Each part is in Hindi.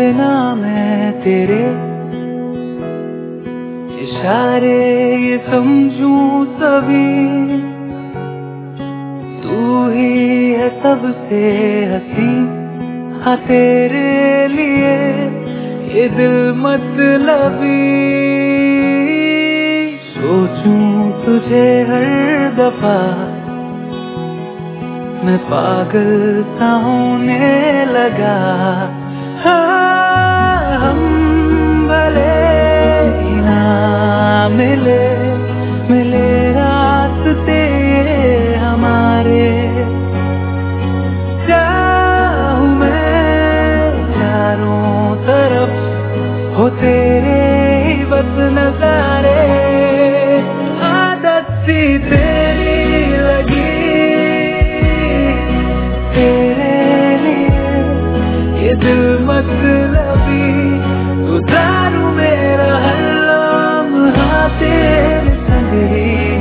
बिना मैं तेरे इशारे ये समझूं सभी, तू ही है सबसे हसी। हाँ तेरे लिए ये दिल मतलबी, सोचूं तुझे हर दफा मैं पागल सा होने लगा। हाँ, हम भले ही ना मिले, मिले रास्ते हमारे। चाहूं मैं चारों तरफ हो तेरे ही बस नजारे। आदत सी तेरी लगी तेरे लिए ये दिल मतलबी, गुजारूं मेरा हर लम्हा तेरे संग ही।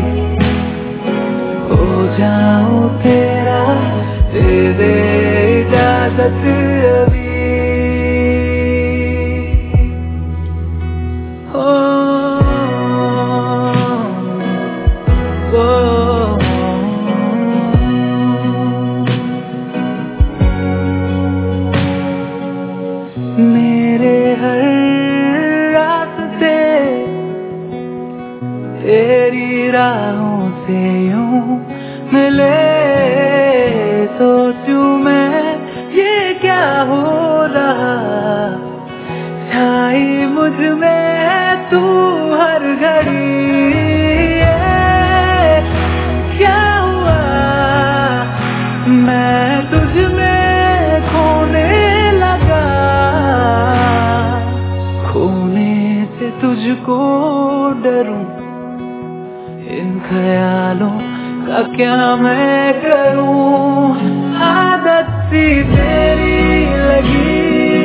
हो जाऊं तेरा, दे दे इजाजत अभी। मेरे हर रास्ते तेरी राहों से यूं मिले, सोचूं मैं ये क्या हो रहा। छाई मुझ में है तू हर घड़ी, क्या हुआ मैं तुझ में खोने लगा। खोने से तुझको डरूं, इन ख्यालों का क्या मैं करूं। आदत सी तेरी लगी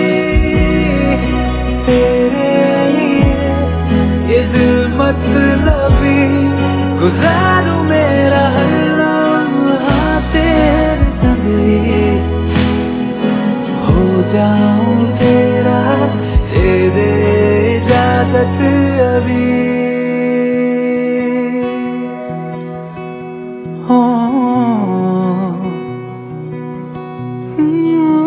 तेरे लिए ये दिल मतलबी, गुजारूं मेरा हर लम्हा तेरे संग ही। हो जाऊं तेरा, दे दे इजाजत अभी। Oh